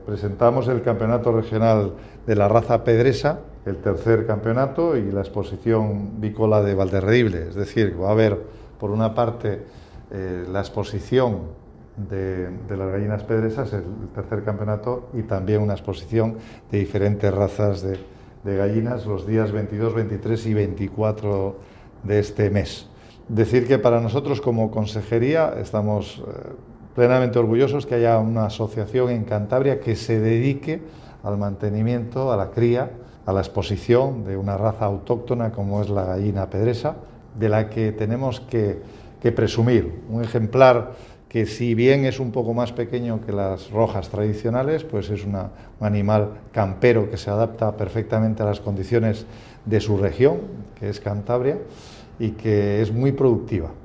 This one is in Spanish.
Presentamos el campeonato regional de la raza pedresa, el tercer campeonato, y la exposición vícola de Valderredible. Es decir, va a haber, por una parte, la exposición de las gallinas pedresas, el tercer campeonato, y también una exposición de diferentes razas de gallinas los días 22, 23 y 24 de este mes. Decir que para nosotros como consejería estamos plenamente orgullosos que haya una asociación en Cantabria que se dedique al mantenimiento, a la cría, a la exposición de una raza autóctona como es la gallina pedresa, de la que tenemos que presumir. Un ejemplar que, si bien es un poco más pequeño que las rojas tradicionales, pues es un animal campero que se adapta perfectamente a las condiciones de su región, que es Cantabria, y que es muy productiva.